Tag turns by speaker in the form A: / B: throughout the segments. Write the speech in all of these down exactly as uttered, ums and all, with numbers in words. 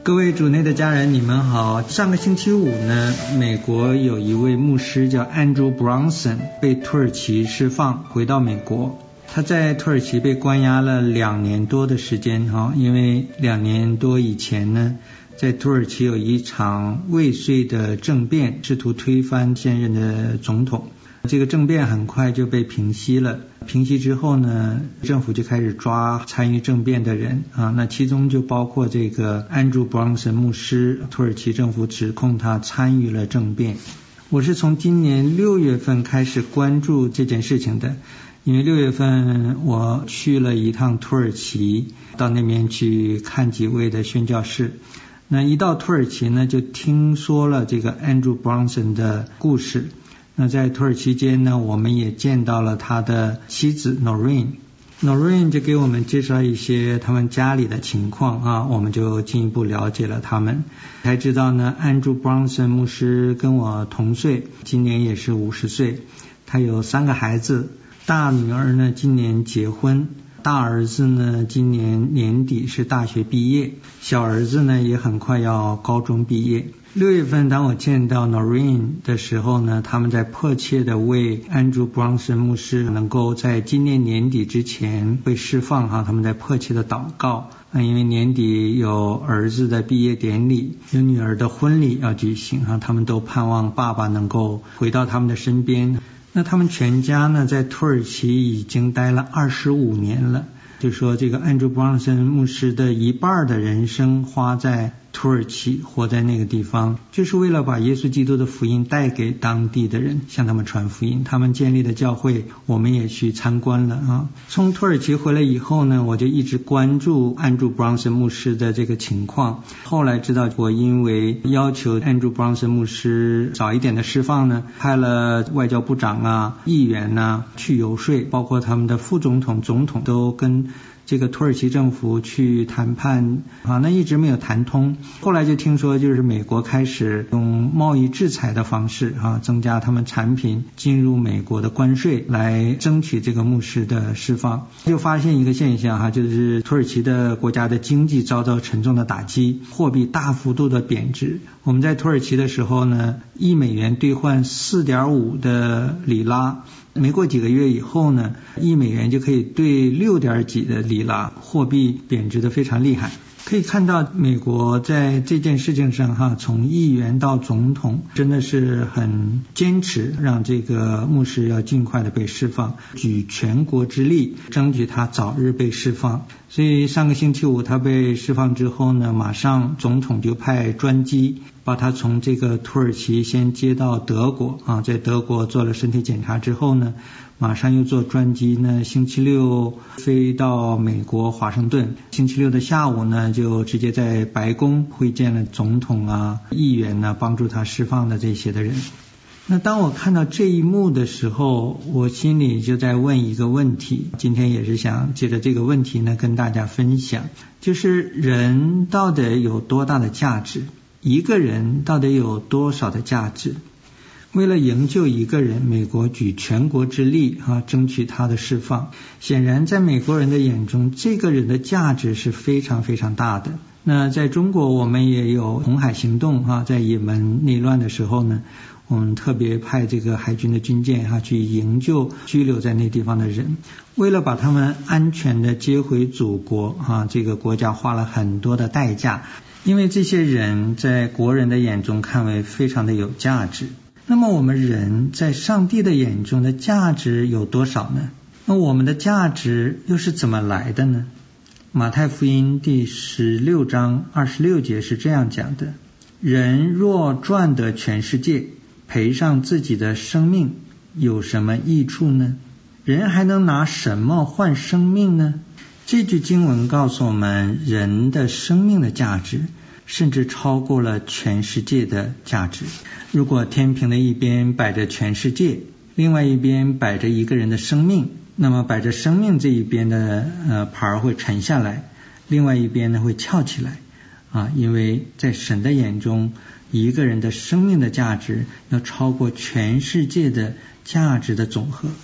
A: 各位主内的家人，你们好。上个星期五呢，美国有一位牧师叫 Andrew Brunson 被土耳其释放回到美国。他在土耳其被关押了两年多的时间哈，因为两年多以前呢，在土耳其有一场未遂的政变，试图推翻现任的总统。这个政变很快就被平息了，平息之后呢，政府就开始抓参与政变的人啊，那其中就包括这个 Andrew Brunson 牧师，土耳其政府指控他参与了政变。我是从今年六月份开始关注这件事情的，因为六月份我去了一趟土耳其，到那边去看几位的宣教士。那一到土耳其呢，就听说了这个 Andrew Brunson 的故事。那在土耳其间呢，我们也见到了他的妻子 Noreen。Noreen 就给我们介绍一些他们家里的情况啊，我们就进一步了解了他们，才知道呢 Andrew Brunson 牧师跟我同岁，今年也是五十岁，他有三个孩子，大女儿呢今年结婚，大儿子呢今年年底是大学毕业，小儿子呢也很快要高中毕业。六月份当我见到 Noreen 的时候呢，他们在迫切的为 Andrew Brunson 牧师能够在今年年底之前被释放哈，他们在迫切的祷告。因为年底有儿子的毕业典礼，有女儿的婚礼要举行哈，他们都盼望爸爸能够回到他们的身边。那他们全家呢，在土耳其已经待了二十五年了，就说这个 Andrew Brunson 牧师的一半的人生花在土耳其，活在那个地方，就是为了把耶稣基督的福音带给当地的人，向他们传福音。他们建立的教会我们也去参观了啊。从土耳其回来以后呢，我就一直关注 Andrew Brunson 牧师的这个情况。后来知道我因为要求 Andrew Brunson 牧师早一点的释放呢，派了外交部长啊、议员啊去游说，包括他们的副总统、总统都跟这个土耳其政府去谈判啊，那一直没有谈通。后来就听说就是美国开始用贸易制裁的方式啊，增加他们产品进入美国的关税，来争取这个牧师的释放。就发现一个现象哈，就是土耳其的国家的经济遭到沉重的打击，货币大幅度的贬值。我们在土耳其的时候呢，一美元兑换 四点五 的里拉，没过几个月以后呢，一美元就可以兑六点几的里拉，货币贬值的非常厉害。可以看到美国在这件事情上哈，从议员到总统真的是很坚持，让这个牧师要尽快的被释放，举全国之力争取他早日被释放。所以上个星期五他被释放之后呢，马上总统就派专机把他从这个土耳其先接到德国啊，在德国做了身体检查之后呢，马上又坐专机呢，星期六飞到美国华盛顿，星期六的下午呢，就直接在白宫会见了总统啊、议员啊，帮助他释放的这些的人。那当我看到这一幕的时候，我心里就在问一个问题，今天也是想借着这个问题呢跟大家分享，就是人到底有多大的价值？一个人到底有多少的价值？为了营救一个人，美国举全国之力啊，争取他的释放。显然在美国人的眼中，这个人的价值是非常非常大的。那在中国我们也有红海行动啊，在也门内乱的时候呢，我们特别派这个海军的军舰啊去营救拘留在那地方的人，为了把他们安全的接回祖国啊，这个国家花了很多的代价，因为这些人在国人的眼中看为非常的有价值。那么我们人在上帝的眼中的价值有多少呢？那我们的价值又是怎么来的呢？马太福音第十六章二十六节是这样讲的：人若赚得全世界，赔上自己的生命，有什么益处呢？人还能拿什么换生命呢？这句经文告诉我们，人的生命的价值甚至超过了全世界的价值。如果天平的一边摆着全世界，另外一边摆着一个人的生命，那么摆着生命这一边的呃牌会沉下来，另外一边呢会翘起来啊，因为在神的眼中，一个人的生命的价值要超过全世界的价值的总和。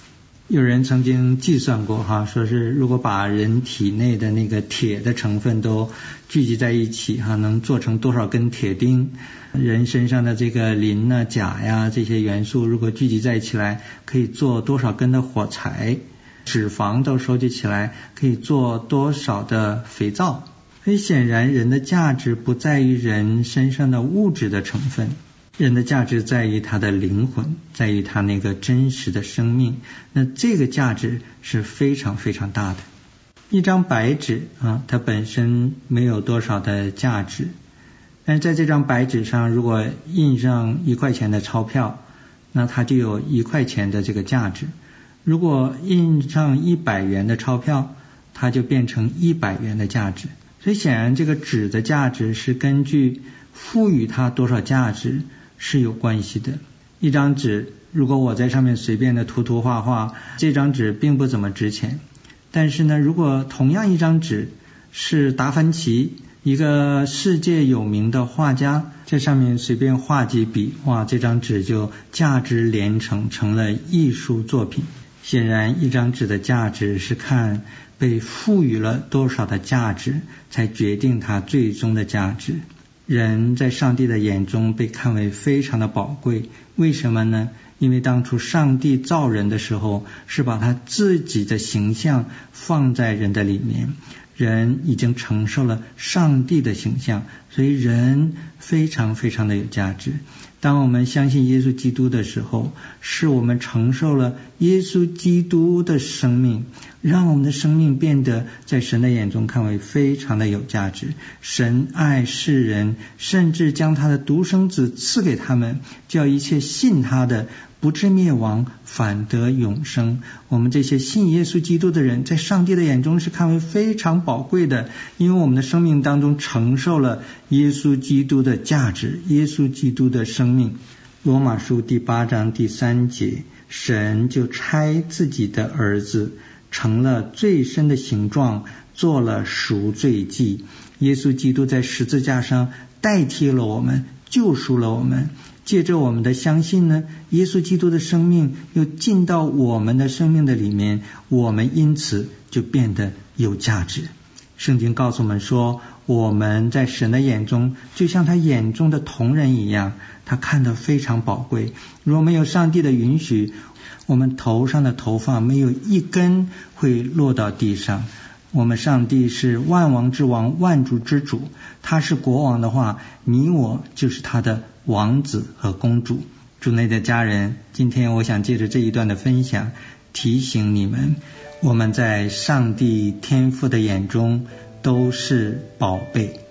A: 有人曾经计算过哈，说是如果把人体内的那个铁的成分都聚集在一起哈，能做成多少根铁钉？人身上的这个磷啊、钾呀这些元素，如果聚集在一起来，可以做多少根的火柴？脂肪都收集起来，可以做多少的肥皂？所以显然，人的价值不在于人身上的物质的成分。人的价值在于他的灵魂，在于他那个真实的生命，那这个价值是非常非常大的。一张白纸啊，它本身没有多少的价值，但是在这张白纸上如果印上一块钱的钞票，那它就有一块钱的这个价值。如果印上一百元的钞票，它就变成一百元的价值。所以显然这个纸的价值是根据赋予它多少价值是有关系的。一张纸，如果我在上面随便的涂涂画画，这张纸并不怎么值钱。但是呢，如果同样一张纸是达芬奇，一个世界有名的画家，在上面随便画几笔，哇，这张纸就价值连城，成了艺术作品。显然一张纸的价值是看被赋予了多少的价值，才决定它最终的价值。人在上帝的眼中被看为非常的宝贵，为什么呢？因为当初上帝造人的时候，是把他自己的形象放在人的里面，人已经承受了上帝的形象，所以人非常非常的有价值。当我们相信耶稣基督的时候，是我们承受了耶稣基督的生命，让我们的生命变得在神的眼中看为非常的有价值。神爱世人，甚至将他的独生子赐给他们，叫一切信他的不至灭亡，反得永生。我们这些信耶稣基督的人，在上帝的眼中是看为非常宝贵的，因为我们的生命当中承受了耶稣基督的价值，耶稣基督的生命。罗马书第八章第三节，神就差自己的儿子成了最深的形状，做了赎罪祭。耶稣基督在十字架上代替了我们，救赎了我们。借着我们的相信呢，耶稣基督的生命又进到我们的生命的里面，我们因此就变得有价值。圣经告诉我们说，我们在神的眼中就像他眼中的同人一样，他看得非常宝贵。如果没有上帝的允许，我们头上的头发没有一根会落到地上。我们上帝是万王之王，万主之主，他是国王的话，你我就是他的王子和公主。主内的家人，今天我想借着这一段的分享提醒你们，我们在上帝天父的眼中都是宝贝。